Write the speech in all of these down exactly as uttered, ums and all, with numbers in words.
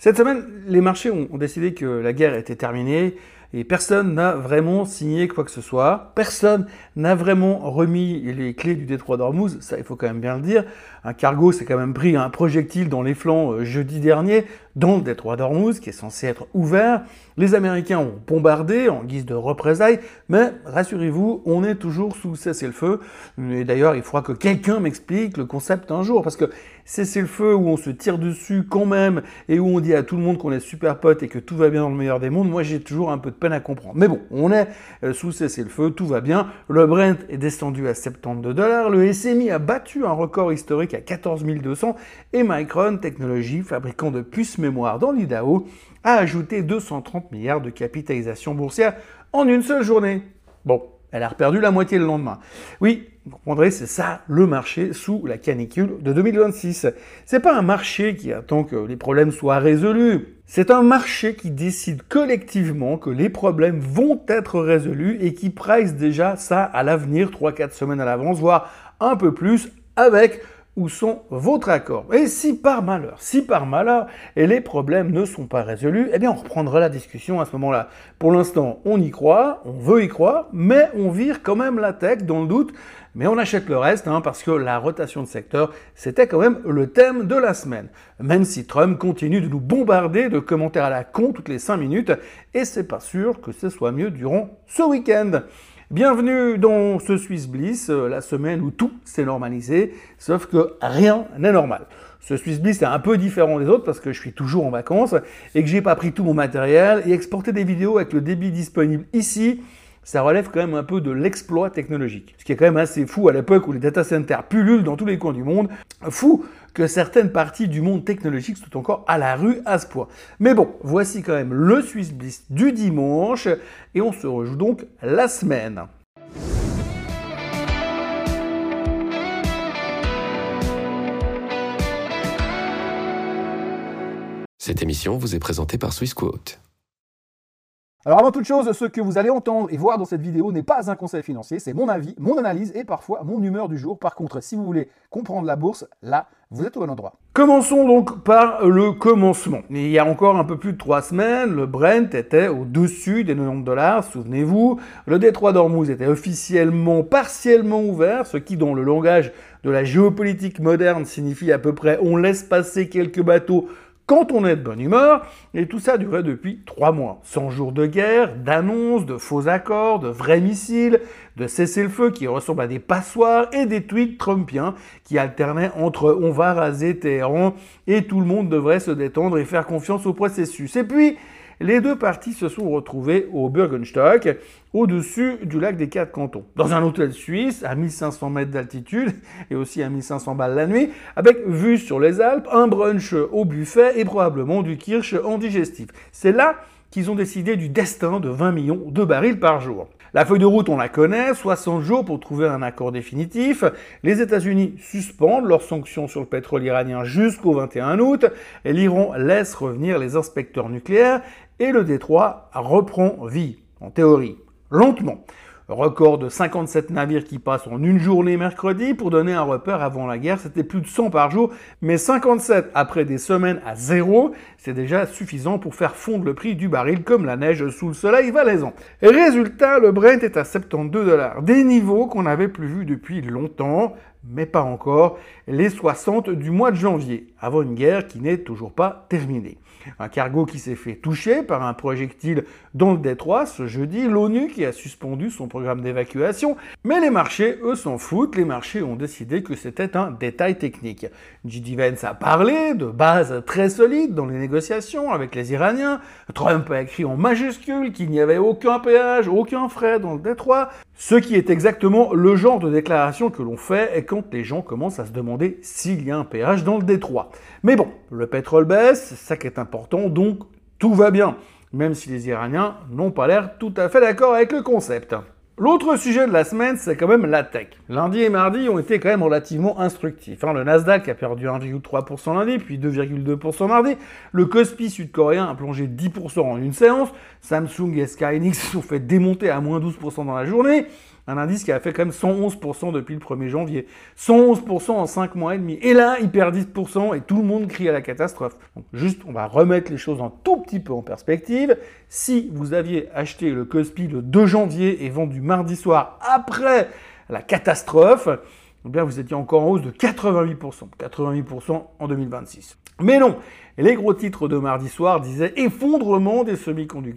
Cette semaine, les marchés ont, ont décidé que la guerre était terminée et personne n'a vraiment signé quoi que ce soit. Personne n'a vraiment remis les clés du détroit d'Ormuz, ça il faut quand même bien le dire. Un cargo s'est quand même pris un projectile dans les flancs euh, jeudi dernier dans le détroit d'Ormuz qui est censé être ouvert. Les Américains ont bombardé en guise de représailles, mais rassurez-vous, on est toujours sous cessez-le-feu. Et d'ailleurs, il faudra que quelqu'un m'explique le concept un jour, parce que cessez-le-feu où on se tire dessus quand même et où on dit à tout le monde qu'on est super potes et que tout va bien dans le meilleur des mondes, moi j'ai toujours un peu de peine à comprendre. Mais bon, on est sous cessez-le-feu, tout va bien. Le Brent est descendu à soixante-douze dollars, le S M I a battu un record historique à quatorze mille deux cents et Micron Technology, fabricant de puces mémoire dans l'Idaho, a ajouté deux cent trente milliards de capitalisation boursière en une seule journée. Bon, elle a reperdu la moitié le lendemain. Oui, vous comprendrez, c'est ça le marché sous la canicule de deux mille vingt-six. C'est pas un marché qui attend que les problèmes soient résolus. C'est un marché qui décide collectivement que les problèmes vont être résolus et qui price déjà ça à l'avenir, trois à quatre semaines à l'avance, voire un peu plus, avec ou sans votre accord. Et si par malheur, si par malheur, et les problèmes ne sont pas résolus, eh bien on reprendra la discussion à ce moment-là. Pour l'instant, on y croit, on veut y croire, mais on vire quand même la tech dans le doute, mais on achète le reste, hein, parce que la rotation de secteur, c'était quand même le thème de la semaine. Même si Trump continue de nous bombarder de commentaires à la con toutes les cinq minutes, et c'est pas sûr que ce soit mieux durant ce week-end. Bienvenue dans ce Swiss Bliss, la semaine où tout s'est normalisé, sauf que rien n'est normal. Ce Swiss Bliss est un peu différent des autres parce que je suis toujours en vacances et que j'ai pas pris tout mon matériel et exporter des vidéos avec le débit disponible ici, ça relève quand même un peu de l'exploit technologique. Ce qui est quand même assez fou à l'époque où les data centers pullulent dans tous les coins du monde. Fou que certaines parties du monde technologique soient encore à la rue à ce point. Mais bon, voici quand même le Swiss Bliss du dimanche et on se rejoue donc la semaine. Cette émission vous est présentée par Swissquote. Alors avant toute chose, ce que vous allez entendre et voir dans cette vidéo n'est pas un conseil financier, c'est mon avis, mon analyse et parfois mon humeur du jour. Par contre, si vous voulez comprendre la bourse, là, vous êtes au bon endroit. Commençons donc par le commencement. Il y a encore un peu plus de trois semaines, le Brent était au-dessus des quatre-vingt-dix dollars, souvenez-vous. Le détroit d'Ormuz était officiellement, partiellement ouvert, ce qui dans le langage de la géopolitique moderne signifie à peu près on laisse passer quelques bateaux quand on est de bonne humeur, et tout ça durait depuis trois mois. cent jours de guerre, d'annonces, de faux accords, de vrais missiles, de cessez-le-feu qui ressemblent à des passoires et des tweets trumpiens qui alternaient entre « on va raser Téhéran » et « tout le monde devrait se détendre et faire confiance au processus ». Et puis, les deux parties se sont retrouvées au Bürgenstock, au-dessus du lac des Quatre Cantons, dans un hôtel suisse à mille cinq cents mètres d'altitude et aussi à mille cinq cents balles la nuit, avec vue sur les Alpes, un brunch au buffet et probablement du kirsch en digestif. C'est là qu'ils ont décidé du destin de vingt millions de barils par jour. La feuille de route, on la connaît, soixante jours pour trouver un accord définitif. Les États-Unis suspendent leurs sanctions sur le pétrole iranien jusqu'au vingt et un août. L'Iran laisse revenir les inspecteurs nucléaires et le détroit reprend vie, en théorie, lentement. Record de cinquante-sept navires qui passent en une journée mercredi. Pour donner un repère, avant la guerre, c'était plus de cent par jour. Mais cinquante-sept après des semaines à zéro, c'est déjà suffisant pour faire fondre le prix du baril comme la neige sous le soleil valaisan. Résultat, le Brent est à soixante-douze dollars. Des niveaux qu'on n'avait plus vus depuis longtemps, mais pas encore, les soixante du mois de janvier, avant une guerre qui n'est toujours pas terminée. Un cargo qui s'est fait toucher par un projectile dans le détroit ce jeudi, l'ONU qui a suspendu son programme d'évacuation, mais les marchés, eux, s'en foutent, les marchés ont décidé que c'était un détail technique. J D Vance a parlé de bases très solides dans les négociations avec les Iraniens, Trump a écrit en majuscule qu'il n'y avait aucun péage, aucun frais dans le détroit, ce qui est exactement le genre de déclaration que l'on fait quand les gens commencent à se demander s'il y a un péage dans le détroit. Mais bon, le pétrole baisse, c'est ça qui est important, donc tout va bien, même si les Iraniens n'ont pas l'air tout à fait d'accord avec le concept. L'autre sujet de la semaine, c'est quand même la tech. Lundi et mardi ont été quand même relativement instructifs. Hein, le Nasdaq a perdu un virgule trois pour cent lundi, puis deux virgule deux pour cent mardi. Le Kospi sud-coréen a plongé dix pour cent en une séance. Samsung et Sky Hynix se sont fait démonter à moins douze pour cent dans la journée. Un indice qui a fait quand même cent onze pour cent depuis le premier janvier. cent onze pour cent en cinq mois et demi. Et là, il perd dix pour cent et tout le monde crie à la catastrophe. Donc, juste, on va remettre les choses un tout petit peu en perspective. Si vous aviez acheté le Kospi le deux janvier et vendu mardi soir après la catastrophe, eh bien, vous étiez encore en hausse de quatre-vingt-huit pour cent. quatre-vingt-huit pour cent en deux mille vingt-six. Mais non, les gros titres de mardi soir disaient « Effondrement des semi-conducteurs ».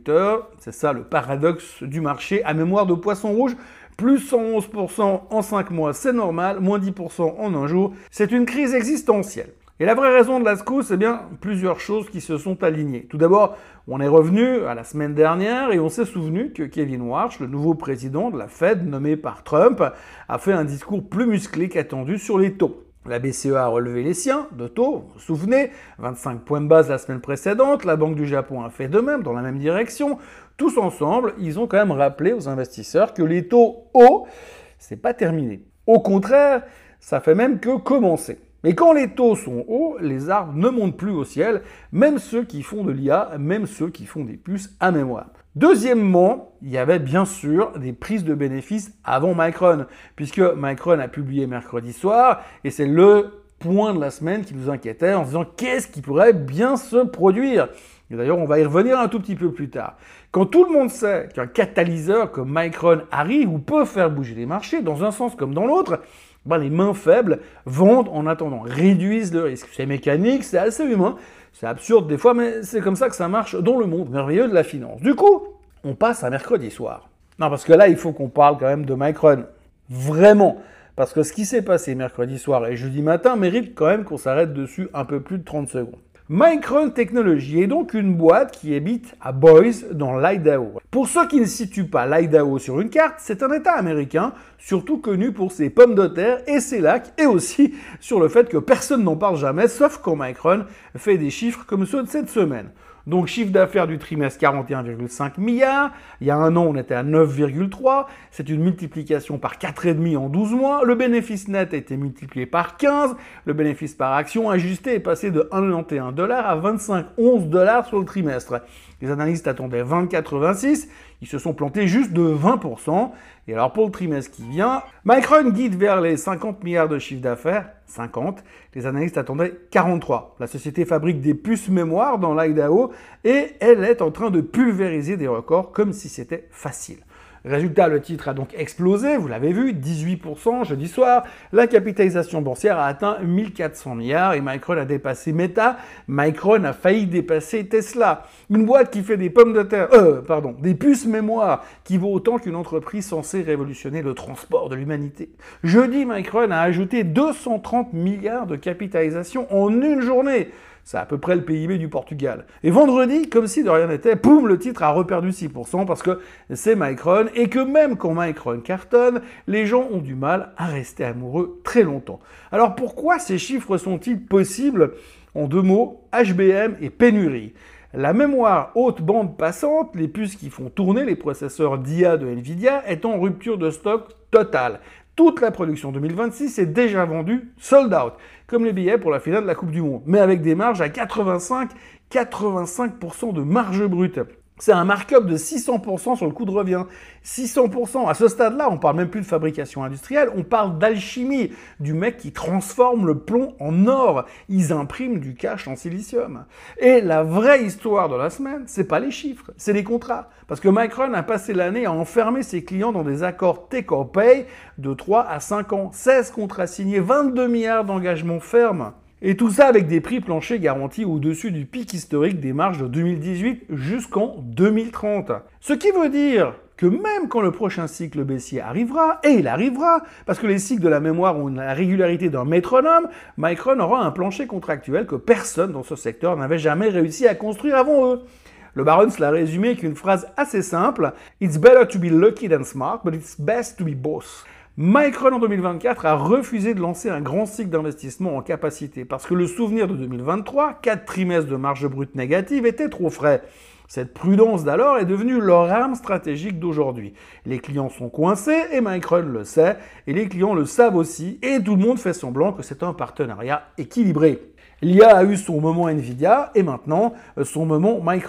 C'est ça le paradoxe du marché. À mémoire de poisson rouge, plus cent onze pour cent en cinq mois, c'est normal. Moins dix pour cent en un jour, c'est une crise existentielle. Et la vraie raison de la secousse, c'est bien plusieurs choses qui se sont alignées. Tout d'abord, on est revenu à la semaine dernière et on s'est souvenu que Kevin Warsh, le nouveau président de la Fed nommé par Trump, a fait un discours plus musclé qu'attendu sur les taux. La B C E a relevé les siens de taux, vous vous souvenez, vingt-cinq points de base la semaine précédente, la Banque du Japon a fait de même, dans la même direction. Tous ensemble, ils ont quand même rappelé aux investisseurs que les taux hauts, c'est pas terminé. Au contraire, ça fait même que commencer. Mais quand les taux sont hauts, les arbres ne montent plus au ciel, même ceux qui font de l'I A, même ceux qui font des puces à mémoire. Deuxièmement, il y avait bien sûr des prises de bénéfices avant Micron, puisque Micron a publié mercredi soir, et c'est le point de la semaine qui nous inquiétait en se disant qu'est-ce qui pourrait bien se produire. Et d'ailleurs, on va y revenir un tout petit peu plus tard. Quand tout le monde sait qu'un catalyseur comme Micron arrive ou peut faire bouger les marchés, dans un sens comme dans l'autre, ben les mains faibles vendent en attendant, réduisent le risque. C'est mécanique, c'est assez humain, c'est absurde des fois, mais c'est comme ça que ça marche dans le monde merveilleux de la finance. Du coup, on passe à mercredi soir. Non, parce que là, il faut qu'on parle quand même de Micron. Vraiment. Parce que ce qui s'est passé mercredi soir et jeudi matin mérite quand même qu'on s'arrête dessus un peu plus de trente secondes. Micron Technology est donc une boîte qui habite à Boise, dans l'Idaho. Pour ceux qui ne situent pas l'Idaho sur une carte, c'est un État américain, surtout connu pour ses pommes de terre et ses lacs, et aussi sur le fait que personne n'en parle jamais, sauf quand Micron fait des chiffres comme ceux de cette semaine. Donc chiffre d'affaires du trimestre quarante et un virgule cinq milliards, il y a un an on était à neuf virgule trois, c'est une multiplication par quatre virgule cinq en douze mois, le bénéfice net a été multiplié par quinze, le bénéfice par action ajusté est passé de un virgule quatre-vingt-onze dollars à vingt-cinq virgule onze dollars sur le trimestre. Les analystes attendaient vingt virgule quatre-vingt-six, ils se sont plantés juste de vingt pour cent. Et alors pour le trimestre qui vient, Micron guide vers les cinquante milliards de chiffre d'affaires, cinquante, les analystes attendaient quarante-trois. La société fabrique des puces mémoire dans l'Idaho et elle est en train de pulvériser des records comme si c'était facile. Résultat, le titre a donc explosé, vous l'avez vu, dix-huit pour cent jeudi soir. La capitalisation boursière a atteint mille quatre cents milliards et Micron a dépassé Meta. Micron a failli dépasser Tesla. Une boîte qui fait des pommes de terre, euh, pardon, des puces mémoire qui vaut autant qu'une entreprise censée révolutionner le transport de l'humanité. Jeudi, Micron a ajouté deux cent trente milliards de capitalisation en une journée. C'est à peu près le P I B du Portugal. Et vendredi, comme si de rien n'était, poum, le titre a reperdu six pour cent parce que c'est Micron et que même quand Micron cartonne, les gens ont du mal à rester amoureux très longtemps. Alors pourquoi ces chiffres sont-ils possibles? En deux mots, H B M et pénurie. La mémoire haute bande passante, les puces qui font tourner les processeurs d'I A de Nvidia, est en rupture de stock totale. Toute la production deux mille vingt-six est déjà vendue sold out, comme les billets pour la finale de la Coupe du Monde, mais avec des marges à quatre-vingt-cinq à quatre-vingt-cinq pour cent de marge brute. C'est un markup de six cents pour cent sur le coût de revient. six cents pour cent. À ce stade-là, on parle même plus de fabrication industrielle, on parle d'alchimie, du mec qui transforme le plomb en or. Ils impriment du cash en silicium. Et la vraie histoire de la semaine, c'est pas les chiffres, c'est les contrats. Parce que Micron a passé l'année à enfermer ses clients dans des accords take or pay de trois à cinq ans. seize contrats signés, vingt-deux milliards d'engagements fermes. Et tout ça avec des prix planchers garantis au-dessus du pic historique des marges de deux mille dix-huit jusqu'en deux mille trente. Ce qui veut dire que même quand le prochain cycle baissier arrivera, et il arrivera, parce que les cycles de la mémoire ont la régularité d'un métronome, Micron aura un plancher contractuel que personne dans ce secteur n'avait jamais réussi à construire avant eux. Le Barons l'a résumé avec une phrase assez simple « It's better to be lucky than smart, but it's best to be both ». Micron en deux mille vingt-quatre a refusé de lancer un grand cycle d'investissement en capacité parce que le souvenir de deux mille vingt-trois, quatre trimestres de marge brute négative, était trop frais. Cette prudence d'alors est devenue leur arme stratégique d'aujourd'hui. Les clients sont coincés et Micron le sait, et les clients le savent aussi, et tout le monde fait semblant que c'est un partenariat équilibré. L'I A a eu son moment Nvidia et maintenant son moment Micron.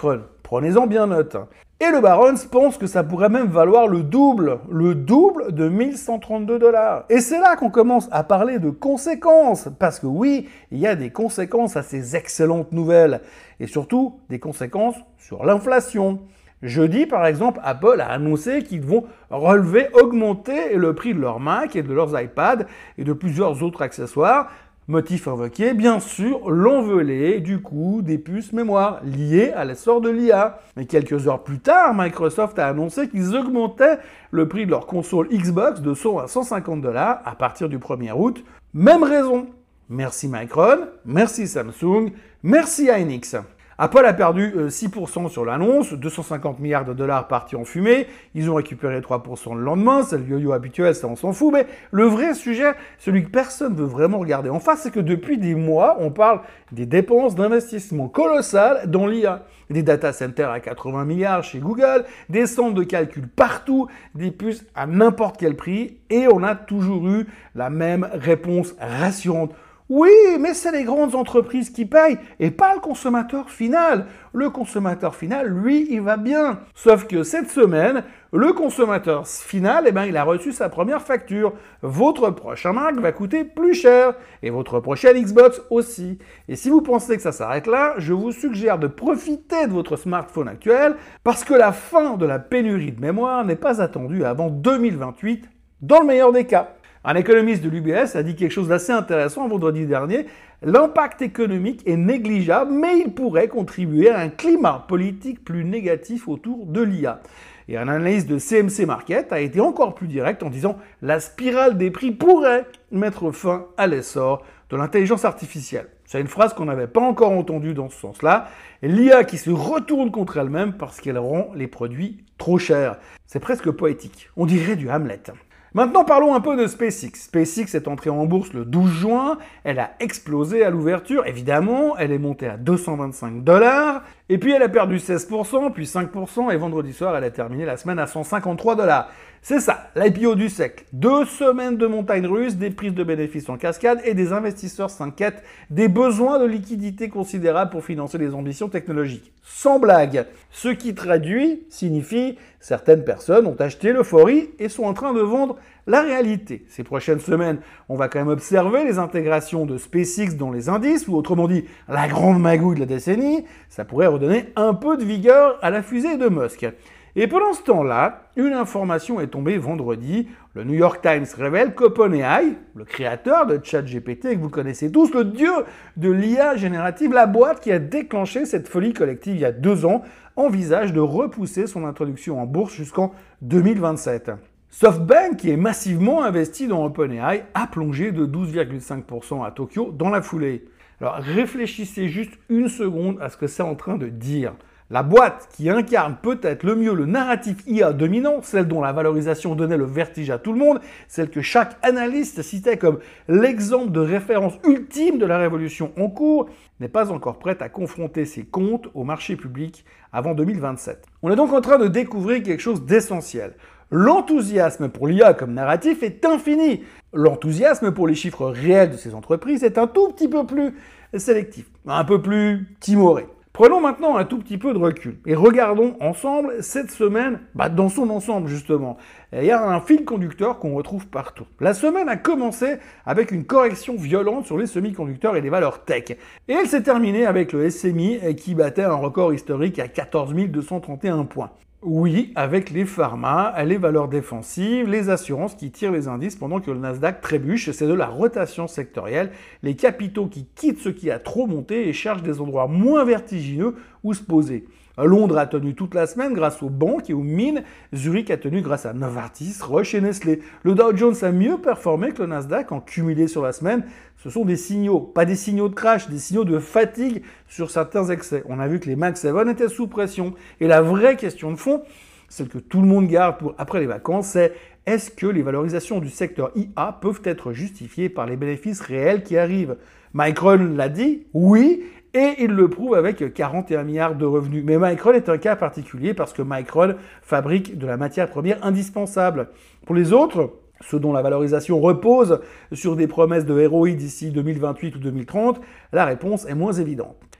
Prenez-en bien note. Et le Barron's pense que ça pourrait même valoir le double, le double de mille cent trente-deux dollars. Et c'est là qu'on commence à parler de conséquences, parce que oui, il y a des conséquences à ces excellentes nouvelles, et surtout des conséquences sur l'inflation. Jeudi, par exemple, Apple a annoncé qu'ils vont relever, augmenter le prix de leurs Mac et de leurs iPads et de plusieurs autres accessoires. Motif invoqué, bien sûr, l'envolée du coût des puces mémoire liées à l'essor de l'I A. Mais quelques heures plus tard, Microsoft a annoncé qu'ils augmentaient le prix de leur console Xbox de cent à cent cinquante dollars à partir du premier août. Même raison. Merci Micron, merci Samsung, merci Hynix. Apple a perdu six pour cent sur l'annonce, deux cent cinquante milliards de dollars partis en fumée, ils ont récupéré trois pour cent le lendemain, c'est le yo-yo habituel, ça on s'en fout, mais le vrai sujet, celui que personne ne veut vraiment regarder en face, c'est que depuis des mois, on parle des dépenses d'investissement colossales dans l'I A. Des data centers à quatre-vingts milliards chez Google, des centres de calcul partout, des puces à n'importe quel prix, et on a toujours eu la même réponse rassurante. Oui, mais c'est les grandes entreprises qui payent et pas le consommateur final. Le consommateur final, lui, il va bien. Sauf que cette semaine, le consommateur final, eh ben, il a reçu sa première facture. Votre prochain Mac va coûter plus cher et votre prochaine Xbox aussi. Et si vous pensez que ça s'arrête là, je vous suggère de profiter de votre smartphone actuel parce que la fin de la pénurie de mémoire n'est pas attendue avant deux mille vingt-huit, dans le meilleur des cas. Un économiste de l'U B S a dit quelque chose d'assez intéressant vendredi dernier. L'impact économique est négligeable, mais il pourrait contribuer à un climat politique plus négatif autour de l'I A. Et un analyste de C M C Market a été encore plus direct en disant « La spirale des prix pourrait mettre fin à l'essor de l'intelligence artificielle ». C'est une phrase qu'on n'avait pas encore entendue dans ce sens-là. L'I A qui se retourne contre elle-même parce qu'elle rend les produits trop chers. C'est presque poétique. On dirait du Hamlet. Maintenant, parlons un peu de SpaceX. SpaceX est entrée en bourse le douze juin, elle a explosé à l'ouverture, évidemment, elle est montée à deux cent vingt-cinq dollars, et puis elle a perdu seize pour cent, puis cinq pour cent, et vendredi soir, elle a terminé la semaine à cent cinquante-trois dollars. C'est ça, l'I P O du siècle. Deux semaines de montagne russe, des prises de bénéfices en cascade, et des investisseurs s'inquiètent des besoins de liquidité considérables pour financer les ambitions technologiques. Sans blague. Ce qui traduit, signifie, certaines personnes ont acheté l'euphorie et sont en train de vendre la réalité. Ces prochaines semaines, on va quand même observer les intégrations de SpaceX dans les indices, ou autrement dit, la grande magouille de la décennie. Ça pourrait redonner un peu de vigueur à la fusée de Musk. Et pendant ce temps-là, une information est tombée vendredi. Le New York Times révèle qu'OpenAI, le créateur de ChatGPT, que vous connaissez tous, le dieu de l'I A générative, la boîte qui a déclenché cette folie collective il y a deux ans, envisage de repousser son introduction en bourse jusqu'en deux mille vingt-sept. SoftBank, qui est massivement investi dans OpenAI, a plongé de douze virgule cinq pour cent à Tokyo dans la foulée. Alors réfléchissez juste une seconde à ce que c'est en train de dire. La boîte qui incarne peut-être le mieux le narratif I A dominant, celle dont la valorisation donnait le vertige à tout le monde, celle que chaque analyste citait comme l'exemple de référence ultime de la révolution en cours, n'est pas encore prête à confronter ses comptes au marché public avant deux mille vingt-sept. On est donc en train de découvrir quelque chose d'essentiel. L'enthousiasme pour l'I A comme narratif est infini. L'enthousiasme pour les chiffres réels de ces entreprises est un tout petit peu plus sélectif, un peu plus timoré. Prenons maintenant un tout petit peu de recul et regardons ensemble cette semaine, bah dans son ensemble justement. Il y a un fil conducteur qu'on retrouve partout. La semaine a commencé avec une correction violente sur les semi-conducteurs et les valeurs tech. Et elle s'est terminée avec le S M I qui battait un record historique à quatorze mille deux cent trente et un points. Oui, avec les pharma, les valeurs défensives, les assurances qui tirent les indices pendant que le Nasdaq trébuche, c'est de la rotation sectorielle, les capitaux qui quittent ce qui a trop monté et cherchent des endroits moins vertigineux où se poser. Londres a tenu toute la semaine grâce aux banques et aux mines, Zurich a tenu grâce à Novartis, Roche et Nestlé. Le Dow Jones a mieux performé que le Nasdaq en cumulé sur la semaine. Ce sont des signaux, pas des signaux de crash, des signaux de fatigue sur certains excès. On a vu que les Mag sept étaient sous pression. Et la vraie question de fond, celle que tout le monde garde pour après les vacances, c'est est-ce que les valorisations du secteur I A peuvent être justifiées par les bénéfices réels qui arrivent? Micron l'a dit, oui, et il le prouve avec quarante et un milliards de revenus. Mais Micron est un cas particulier parce que Micron fabrique de la matière première indispensable. Pour les autres, ceux dont la valorisation repose sur des promesses de R O I d'ici deux mille vingt-huit ou deux mille trente, la réponse est moins évidente.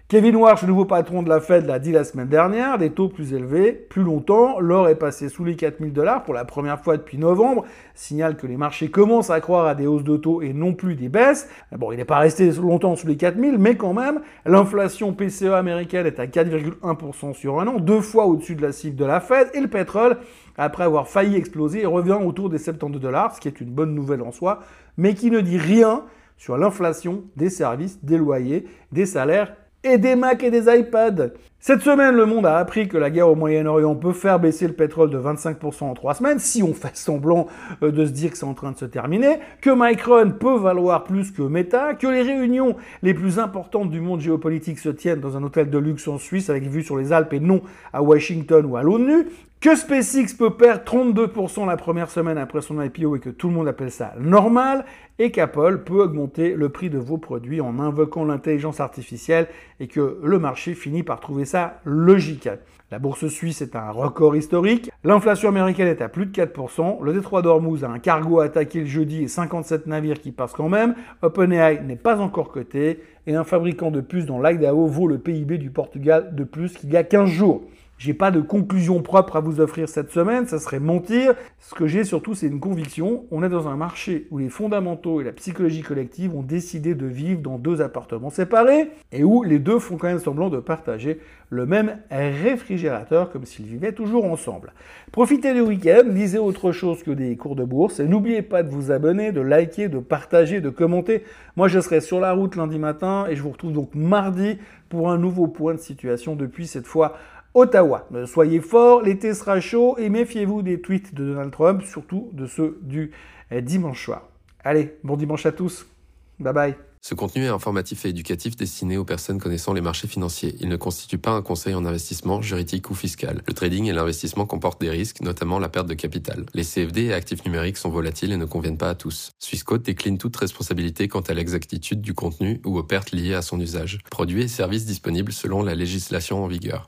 Kevin Warsh, le nouveau patron de la Fed, l'a dit la semaine dernière, des taux plus élevés, plus longtemps, l'or est passé sous les quatre mille dollars pour la première fois depuis novembre, signale que les marchés commencent à croire à des hausses de taux et non plus des baisses. Bon, il n'est pas resté longtemps sous les quatre mille, mais quand même, l'inflation P C E américaine est à quatre virgule un pour cent sur un an, deux fois au-dessus de la cible de la Fed, et le pétrole, après avoir failli exploser, revient autour des soixante-douze dollars, ce qui est une bonne nouvelle en soi, mais qui ne dit rien sur l'inflation des services, des loyers, des salaires et des Macs et des iPads. Cette semaine, le monde a appris que la guerre au Moyen-Orient peut faire baisser le pétrole de vingt-cinq pour cent en trois semaines, si on fait semblant de se dire que c'est en train de se terminer, que Micron peut valoir plus que Meta, que les réunions les plus importantes du monde géopolitique se tiennent dans un hôtel de luxe en Suisse avec vue sur les Alpes et non à Washington ou à l'ONU, que SpaceX peut perdre trente-deux pour cent la première semaine après son I P O et que tout le monde appelle ça normal, et qu'Apple peut augmenter le prix de vos produits en invoquant l'intelligence artificielle et que le marché finit par trouver ça logique. La bourse suisse est à un record historique, l'inflation américaine est à plus de quatre pour cent, le détroit d'Ormuz a un cargo attaqué le jeudi et cinquante-sept navires qui passent quand même, OpenAI n'est pas encore coté et un fabricant de puces dans l'Idaho vaut le P I B du Portugal de plus qu'il y a quinze jours. J'ai pas de conclusion propre à vous offrir cette semaine, ça serait mentir. Ce que j'ai surtout, c'est une conviction. On est dans un marché où les fondamentaux et la psychologie collective ont décidé de vivre dans deux appartements séparés et où les deux font quand même semblant de partager le même réfrigérateur comme s'ils vivaient toujours ensemble. Profitez du week-end, lisez autre chose que des cours de bourse et n'oubliez pas de vous abonner, de liker, de partager, de commenter. Moi, je serai sur la route lundi matin et je vous retrouve donc mardi pour un nouveau point de situation depuis cette fois Ottawa. Soyez forts, l'été sera chaud et méfiez-vous des tweets de Donald Trump, surtout de ceux du dimanche soir. Allez, bon dimanche à tous. Bye bye. Ce contenu est informatif et éducatif destiné aux personnes connaissant les marchés financiers. Il ne constitue pas un conseil en investissement, juridique ou fiscal. Le trading et l'investissement comportent des risques, notamment la perte de capital. Les C F D et actifs numériques sont volatiles et ne conviennent pas à tous. Swissquote décline toute responsabilité quant à l'exactitude du contenu ou aux pertes liées à son usage. Produits et services disponibles selon la législation en vigueur.